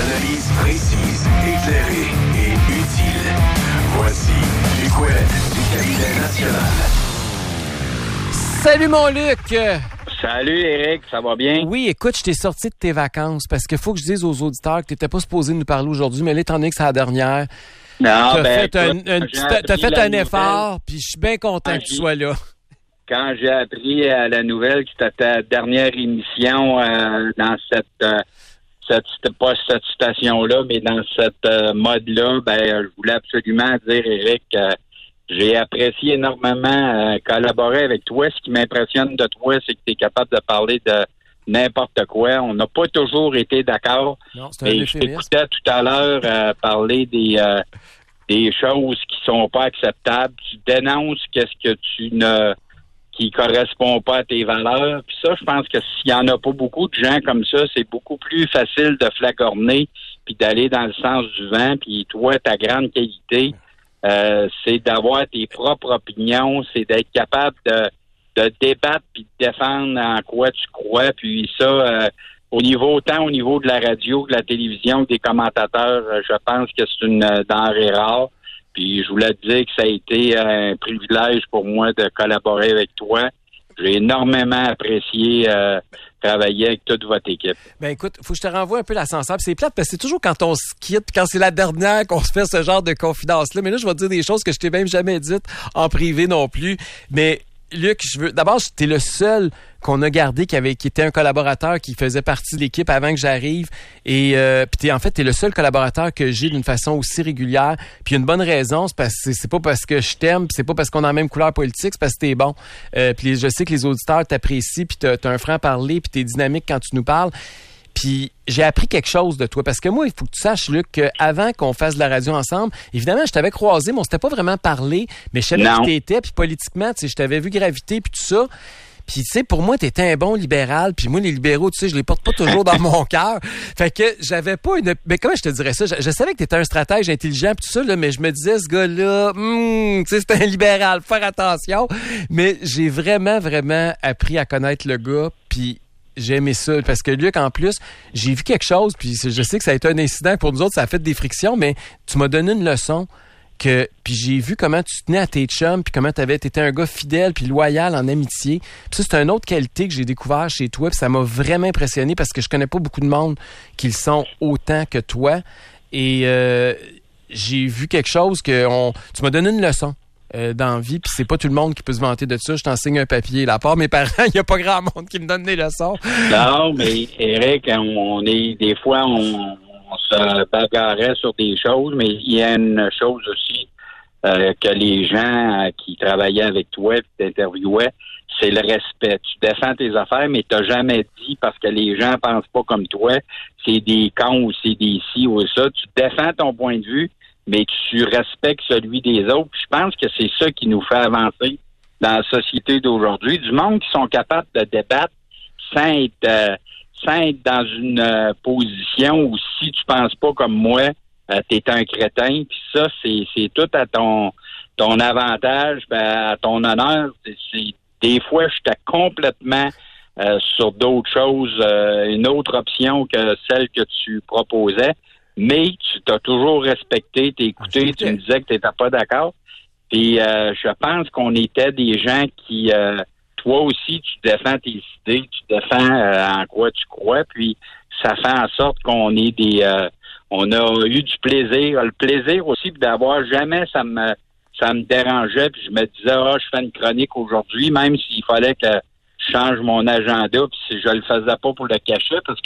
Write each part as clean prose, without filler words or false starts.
analyse précise, éclairée et utile. Voici Luc Ouellet du Cabinet National. Salut mon Luc! Salut Éric, ça va bien? Oui, écoute, je t'ai sorti de tes vacances parce qu'il faut que je dise aux auditeurs que tu n'étais pas supposé nous parler aujourd'hui, mais là, étant donné que c'est la dernière, t'as fait un effort, puis je suis bien content que tu sois là. Quand j'ai appris la nouvelle que c'était ta dernière émission dans pas cette station-là, mais dans cette mode-là, je voulais absolument dire, Éric, j'ai apprécié énormément collaborer avec toi. Ce qui m'impressionne de toi, c'est que tu es capable de parler de n'importe quoi. On n'a pas toujours été d'accord. Non, c'est un euphémisme. Je t'écoutais tout à l'heure parler des choses qui sont pas acceptables. Tu dénonces qu'est-ce que qui correspond pas à tes valeurs. Puis ça, je pense que s'il y en a pas beaucoup de gens comme ça, c'est beaucoup plus facile de flagorner puis d'aller dans le sens du vent. Puis toi, ta grande qualité, c'est d'avoir tes propres opinions, c'est d'être capable de débattre puis de défendre en quoi tu crois. Puis ça, autant au niveau de la radio que de la télévision, que des commentateurs, je pense que c'est une denrée rare. Puis je voulais te dire que ça a été un privilège pour moi de collaborer avec toi. J'ai énormément apprécié travailler avec toute votre équipe. Ben écoute, faut que je te renvoie un peu l'ascenseur. C'est plate parce que c'est toujours quand on se quitte, quand c'est la dernière qu'on se fait ce genre de confidence-là. Mais là, je vais te dire des choses que je t'ai même jamais dites en privé non plus. Mais Luc, d'abord, t'es le seul qu'on a gardé qui était un collaborateur qui faisait partie de l'équipe avant que j'arrive. Et puis t'es le seul collaborateur que j'ai d'une façon aussi régulière. Puis une bonne raison, c'est pas parce que je t'aime, c'est pas parce qu'on a la même couleur politique, c'est parce que t'es bon. Puis je sais que les auditeurs t'apprécient, puis t'as un franc-parler, puis t'es dynamique quand tu nous parles. Puis j'ai appris quelque chose de toi. Parce que moi, il faut que tu saches, Luc, qu'avant qu'on fasse de la radio ensemble, évidemment, je t'avais croisé, mais on s'était pas vraiment parlé. Mais je savais qui t'étais, puis politiquement, tu sais, je t'avais vu graviter, puis tout ça. Puis, tu sais, pour moi, t'étais un bon libéral. Puis moi, les libéraux, tu sais, je les porte pas toujours dans mon cœur. Fait que j'avais pas Mais comment je te dirais ça? Je savais que t'étais un stratège intelligent, puis tout ça, là, mais je me disais, ce gars-là, tu sais, c'est un libéral, faire attention. Mais j'ai vraiment, vraiment appris à connaître le gars, puis j'ai aimé ça, parce que Luc, en plus, j'ai vu quelque chose, puis je sais que ça a été un incident pour nous autres, ça a fait des frictions, mais tu m'as donné une leçon, puis j'ai vu comment tu tenais à tes chums, puis comment t'étais un gars fidèle, puis loyal en amitié. Puis ça, c'est une autre qualité que j'ai découvert chez toi, puis ça m'a vraiment impressionné, parce que je connais pas beaucoup de monde qui le sont autant que toi. Et j'ai vu quelque chose tu m'as donné une leçon. Dans la vie, puis c'est pas tout le monde qui peut se vanter de ça. Je t'enseigne un papier. À part mes parents, il y a pas grand monde qui me donne des leçons. Non, mais Éric, des fois, on se bagarrait sur des choses, mais il y a une chose aussi que les gens qui travaillaient avec toi et t'interviewaient, c'est le respect. Tu défends tes affaires, mais t'as jamais dit, parce que les gens pensent pas comme toi, c'est des cons ou c'est des ci ou ça. Tu défends ton point de vue, mais tu respectes celui des autres. Puis je pense que c'est ça qui nous fait avancer dans la société d'aujourd'hui. Du monde qui sont capables de débattre sans être dans une position où si tu penses pas comme moi, t'es un crétin. Puis ça, c'est tout à ton avantage, à ton honneur. Des fois, j'étais complètement sur d'autres choses, une autre option que celle que tu proposais. Mais tu t'as toujours respecté, t'es écouté, tu me disais que t'étais pas d'accord. Puis je pense qu'on était des gens qui, toi aussi, tu défends tes idées, tu défends en quoi tu crois, puis ça fait en sorte qu'on est on a eu du plaisir. Le plaisir aussi d'avoir jamais, ça me dérangeait, puis je me disais, je fais une chronique aujourd'hui, même s'il fallait que je change mon agenda, puis si je le faisais pas pour le cacher, parce que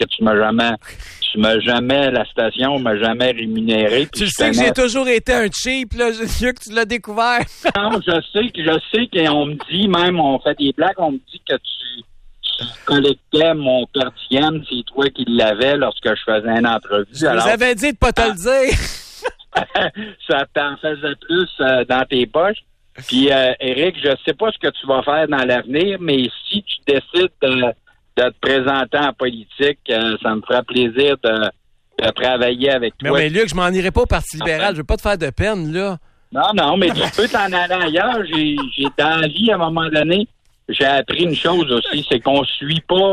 la station m'a jamais rémunéré. Tu sais que j'ai toujours été un cheap, là, Dieu que tu l'as découvert. Non, je sais qu'on me dit, même, on fait des blagues, on me dit que tu collectais mon per diem, c'est toi qui l'avais lorsque je faisais une entrevue. Je vous avais dit de pas te le dire. Ça t'en faisait plus dans tes poches. Puis, Éric, je sais pas ce que tu vas faire dans l'avenir, mais si tu décides de te présenter en politique, ça me ferait plaisir de travailler avec toi. Mais Luc, je m'en irai pas au Parti libéral. Je veux pas te faire de peine, là. Non, mais tu peux t'en aller ailleurs. J'ai dans la vie, à un moment donné, j'ai appris une chose aussi, c'est qu'on suit pas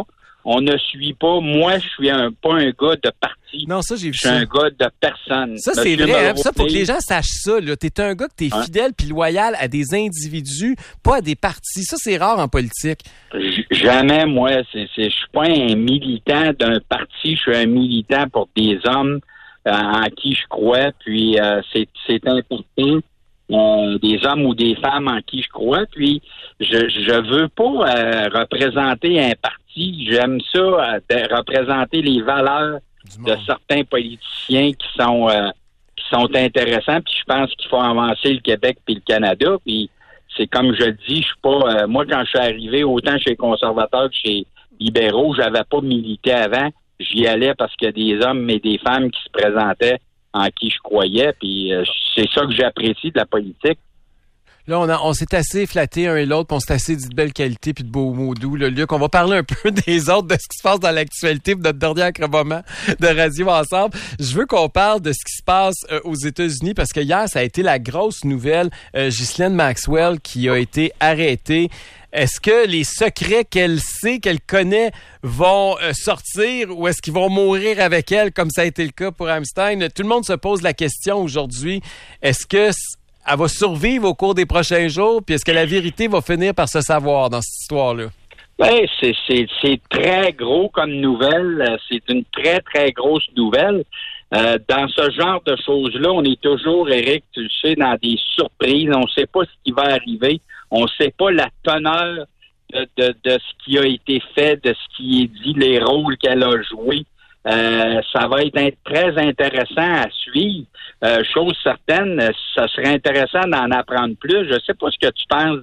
on ne suit pas. Moi, je suis pas un gars de parti. Non, ça, j'ai vu ça. Je suis un gars de personne. Ça, c'est vrai. Hein? Ça, pour que les gens sachent ça, là. T'es un gars que t'es fidèle puis loyal à des individus, pas à des partis. Ça, c'est rare en politique. Jamais, moi. Je suis pas un militant d'un parti. Je suis un militant pour des hommes en qui je crois. Puis, c'est important. Des hommes ou des femmes en qui je crois. Puis, je veux pas représenter un parti. J'aime ça, représenter les valeurs de certains politiciens qui sont intéressants. Puis, je pense qu'il faut avancer le Québec puis le Canada. Puis, c'est comme je le dis, je suis pas... moi, quand je suis arrivé, autant chez les conservateurs que chez les libéraux, j'avais pas milité avant. J'y allais parce qu'il y a des hommes et des femmes qui se présentaient en qui je croyais, puis c'est ça que j'apprécie de la politique. Là, on s'est assez flatté un et l'autre, puis on s'est assez dit de belles qualités puis de beaux mots doux. Là, Luc, on va parler un peu des autres, de ce qui se passe dans l'actualité pour notre dernier moment de Radio Ensemble. Je veux qu'on parle de ce qui se passe aux États-Unis, parce que hier, ça a été la grosse nouvelle. Ghislaine Maxwell qui a été arrêtée. Est-ce que les secrets qu'elle sait, qu'elle connaît, vont sortir, ou est-ce qu'ils vont mourir avec elle, comme ça a été le cas pour Epstein? Tout le monde se pose la question aujourd'hui. Est-ce que elle va survivre au cours des prochains jours, puis est-ce que la vérité va finir par se savoir dans cette histoire-là? Oui, c'est très gros comme nouvelle. C'est une très, très grosse nouvelle. Dans ce genre de choses-là, on est toujours, Éric, tu le sais, dans des surprises. On ne sait pas ce qui va arriver. On ne sait pas la teneur de ce qui a été fait, de ce qui est dit, les rôles qu'elle a joués. Ça va être très intéressant à suivre. Chose certaine, ça serait intéressant d'en apprendre plus. Je ne sais pas ce que tu penses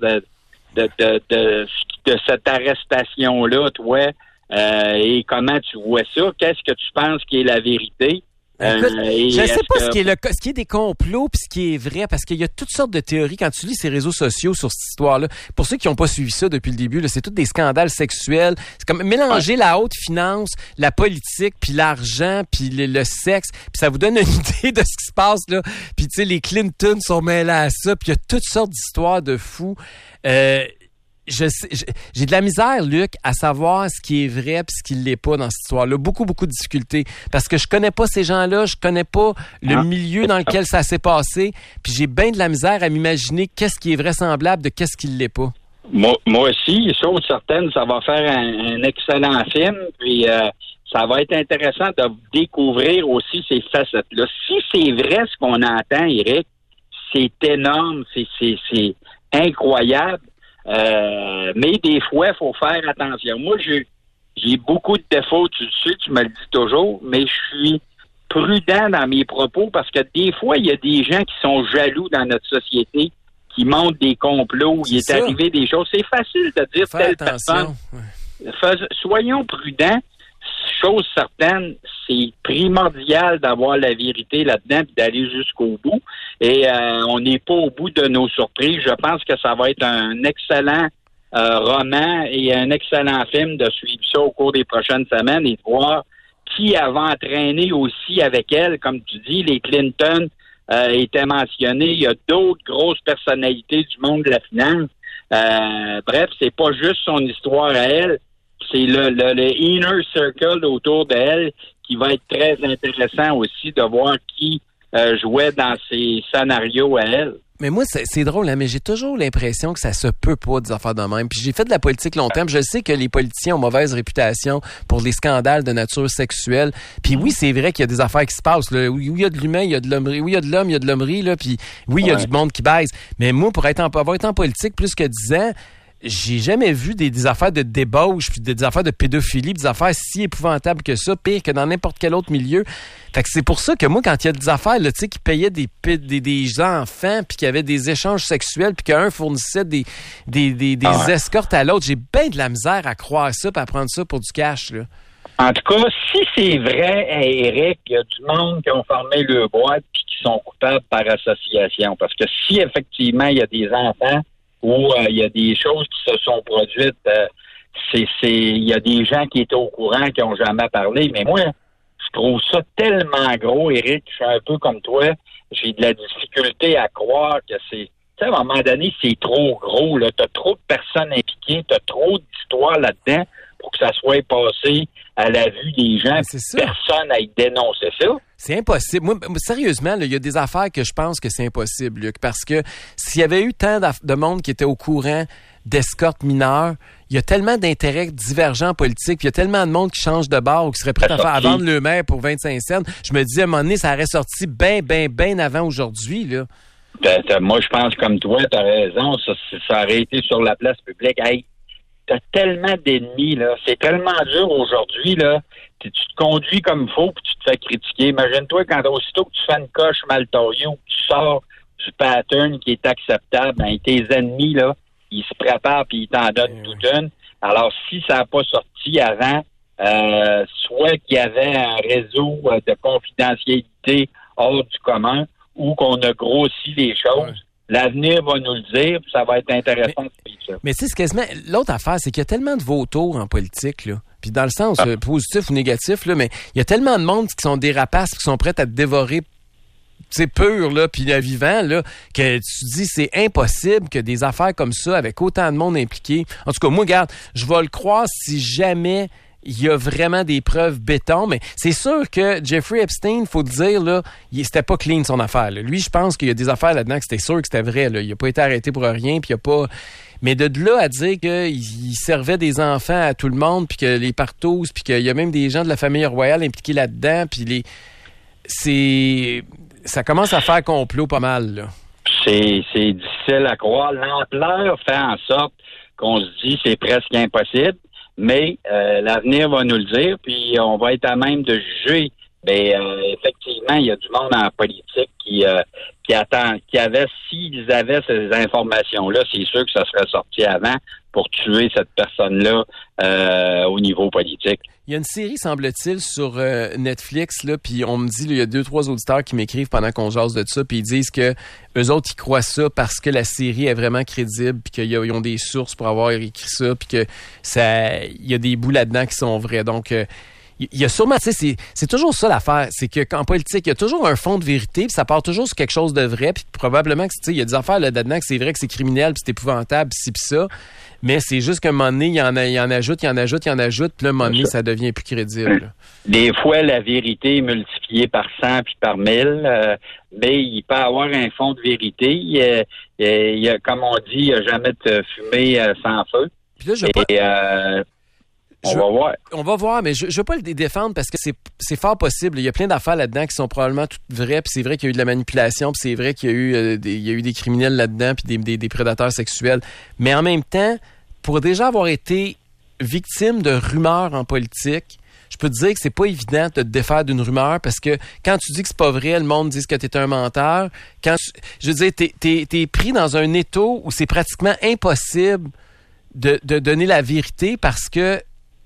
de cette arrestation-là, toi, et comment tu vois ça. Qu'est-ce que tu penses qui est la vérité? Écoute, je ne sais pas ce qui est des complots puis ce qui est vrai, parce qu'il y a toutes sortes de théories quand tu lis ces réseaux sociaux sur cette histoire-là. Pour ceux qui n'ont pas suivi ça depuis le début, là, c'est tous des scandales sexuels. C'est comme mélanger la haute finance, la politique, puis l'argent, puis le sexe, puis ça vous donne une idée de ce qui se passe là. Puis tu sais, les Clinton sont mêlés à ça, puis il y a toutes sortes d'histoires de fous. J'ai de la misère, Luc, à savoir ce qui est vrai puis ce qui l'est pas dans cette histoire-là. Beaucoup de difficultés. Parce que je connais pas ces gens-là, je connais pas le milieu dans lequel ça s'est passé, puis j'ai bien de la misère à m'imaginer qu'est-ce qui est vraisemblable de qu'est-ce qui l'est pas. Moi aussi, chose certaine, ça va faire un excellent film, puis ça va être intéressant de découvrir aussi ces facettes-là. Si c'est vrai ce qu'on entend, Éric, c'est énorme, c'est incroyable. Mais des fois, il faut faire attention. Moi, j'ai beaucoup de défauts, tu le sais, tu me le dis toujours, mais je suis prudent dans mes propos parce que des fois, il y a des gens qui sont jaloux dans notre société, qui montent des complots, il est arrivé des choses. C'est facile de dire telle personne. Soyons prudents. Chose certaine, c'est primordial d'avoir la vérité là-dedans et d'aller jusqu'au bout. Et on n'est pas au bout de nos surprises. Je pense que ça va être un excellent roman et un excellent film de suivre ça au cours des prochaines semaines et de voir qui avait entraîné aussi avec elle. Comme tu dis, les Clinton étaient mentionnés. Il y a d'autres grosses personnalités du monde de la finance. Bref, c'est pas juste son histoire à elle. C'est le inner circle autour d'elle qui va être très intéressant aussi de voir qui jouait dans ces scénarios à elle. Mais moi, c'est drôle, hein, mais j'ai toujours l'impression que ça se peut pas des affaires de même. Puis j'ai fait de la politique longtemps, puis je sais que les politiciens ont mauvaise réputation pour les scandales de nature sexuelle. Puis oui, c'est vrai qu'il y a des affaires qui se passent. Là. Oui, il y a de l'humain, il y a de l'hommerie. Oui, il y a de l'homme, il y a de l'hommerie. Là. Puis oui, il y a du monde qui baise. Mais moi, pour avoir été en politique plus que 10 ans, j'ai jamais vu des affaires de débauche, puis des affaires de pédophilie, des affaires si épouvantables que ça, pire que dans n'importe quel autre milieu. Fait que c'est pour ça que moi, quand il y a des affaires, là, tu sais, qui payaient des enfants, puis qu'il y avait des échanges sexuels, puis qu'un fournissait des escortes à l'autre, j'ai bien de la misère à croire ça, puis à prendre ça pour du cash, là. En tout cas, si c'est vrai, Éric, il y a du monde qui ont formé le boîte puis qui sont coupables par association. Parce que si effectivement il y a des enfants où il y a des choses qui se sont produites, il y a des gens qui étaient au courant, qui n'ont jamais parlé. Mais moi, je trouve ça tellement gros, Éric, je suis un peu comme toi. J'ai de la difficulté à croire que sais, à un moment donné, c'est trop gros, là. T'as trop de personnes impliquées, t'as trop d'histoires là-dedans pour que ça soit passé à la vue des gens. Personne à y dénoncer ça. C'est impossible. Moi, sérieusement, il y a des affaires que je pense que c'est impossible, Luc, parce que s'il y avait eu tant de monde qui était au courant d'escortes mineures, il y a tellement d'intérêts divergents politiques, puis il y a tellement de monde qui change de bord ou qui serait prêt à vendre le maire pour 25 cents. Je me dis, à un moment donné, ça aurait sorti bien avant aujourd'hui, là. Moi, je pense comme toi, t'as raison. Ça aurait été sur la place publique. Hey, t'as tellement d'ennemis, là. C'est tellement dur aujourd'hui, là. Tu te conduis comme il faut, puis tu te fais critiquer. Imagine-toi quand aussitôt que tu fais une coche mal taillée ou que tu sors du pattern qui est acceptable, ben, tes ennemis, là, ils se préparent puis ils t'en donnent toute une. Alors, si ça n'a pas sorti avant, soit qu'il y avait un réseau de confidentialité hors du commun ou qu'on a grossi les choses, l'avenir va nous le dire, puis ça va être intéressant de suivre ça. Mais tu sais, c'est quasiment... L'autre affaire, c'est qu'il y a tellement de vautours en politique, là. Puis dans le sens positif ou négatif, là, mais il y a tellement de monde qui sont des rapaces, qui sont prêts à te dévorer, c'est pur, là, puis le vivant, là, que tu te dis, c'est impossible que des affaires comme ça, avec autant de monde impliqué... En tout cas, moi, regarde, je vais le croire si jamais il y a vraiment des preuves béton, mais c'est sûr que Jeffrey Epstein, faut te dire, là, c'était pas clean son affaire, là. Lui, je pense qu'il y a des affaires là-dedans que c'était sûr que c'était vrai, là. Il a pas été arrêté pour rien, puis il a pas... Mais de là à dire qu'il servait des enfants à tout le monde, puis que les partous, puis qu'il y a même des gens de la famille royale impliqués là-dedans, puis ça commence à faire complot pas mal, là. C'est difficile à croire. L'ampleur fait en sorte qu'on se dit c'est presque impossible, mais l'avenir va nous le dire, puis on va être à même de juger. Mais effectivement, il y a du monde en politique qui avait, s'ils avaient ces informations-là, c'est sûr que ça serait sorti avant pour tuer cette personne-là au niveau politique. Il y a une série, semble-t-il, sur Netflix, là, puis on me dit, il y a 2-3 auditeurs qui m'écrivent pendant qu'on jase de ça, puis ils disent que eux autres, ils croient ça parce que la série est vraiment crédible, puis qu'ils ont des sources pour avoir écrit ça, puis que il y a des bouts là-dedans qui sont vrais. Donc, il y a sûrement, tu sais, c'est toujours ça l'affaire, c'est que qu'en politique, il y a toujours un fond de vérité, puis ça part toujours sur quelque chose de vrai, puis probablement que, tu sais, il y a des affaires là-dedans que c'est vrai que c'est criminel, puis c'est épouvantable, pis ci pis ça, mais c'est juste qu'à un moment donné, il y en ajoute, puis là, à un moment donné, ça devient plus crédible. Des fois, la vérité est multipliée par 100 puis par 1000, mais il peut avoir un fond de vérité. Il y a, comme on dit, il n'y a jamais de fumée sans feu. Puis là, on va voir, mais je veux pas le défendre parce que c'est fort possible. Il y a plein d'affaires là-dedans qui sont probablement toutes vraies, puis c'est vrai qu'il y a eu de la manipulation, puis c'est vrai qu'il y a eu des criminels là-dedans, puis des prédateurs sexuels. Mais en même temps, pour déjà avoir été victime de rumeurs en politique, je peux te dire que c'est pas évident de te défaire d'une rumeur parce que quand tu dis que c'est pas vrai, le monde dit que t'es un menteur. Je veux dire, t'es pris dans un étau où c'est pratiquement impossible de donner la vérité parce que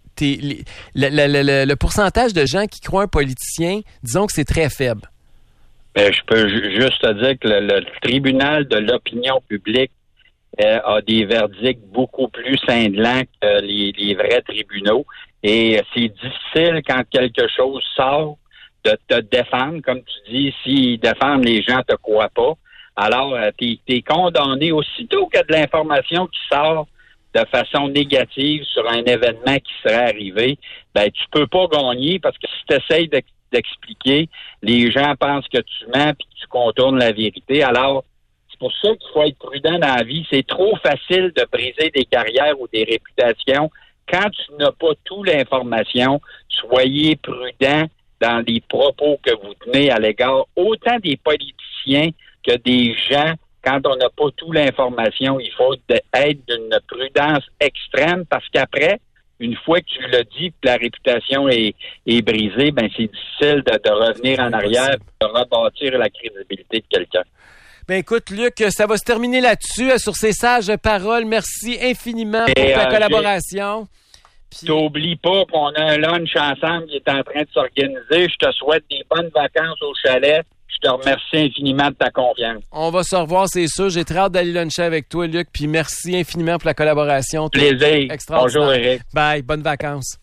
le pourcentage de gens qui croient un politicien, disons que c'est très faible. Je peux juste te dire que le tribunal de l'opinion publique a des verdicts beaucoup plus cinglants que les vrais tribunaux. Et c'est difficile quand quelque chose sort de te défendre. Comme tu dis, s'ils défendent, les gens te croient pas. Alors, t'es condamné aussitôt qu'il y a de l'information qui sort de façon négative sur un événement qui serait arrivé, ben tu peux pas gagner parce que si tu essaies d'expliquer, les gens pensent que tu mens puis que tu contournes la vérité. Alors, c'est pour ça qu'il faut être prudent dans la vie. C'est trop facile de briser des carrières ou des réputations. Quand tu n'as pas toute l'information, soyez prudent dans les propos que vous tenez à l'égard autant des politiciens que des gens. Quand on n'a pas toute l'information, il faut être d'une prudence extrême parce qu'après, une fois que tu l'as dit que la réputation est brisée, ben c'est difficile de revenir en arrière et de rebâtir la crédibilité de quelqu'un. Ben écoute, Luc, ça va se terminer là-dessus, sur ces sages paroles. Merci infiniment pour ta collaboration. T'oublies pas qu'on a un lunch ensemble qui est en train de s'organiser. Je te souhaite des bonnes vacances au chalet. Je te remercie infiniment de ta confiance. On va se revoir, c'est sûr. J'ai très hâte d'aller luncher avec toi, Luc. Puis merci infiniment pour la collaboration. Plaisir. Extraordinaire. Bonjour, Eric. Bye. Bonnes vacances.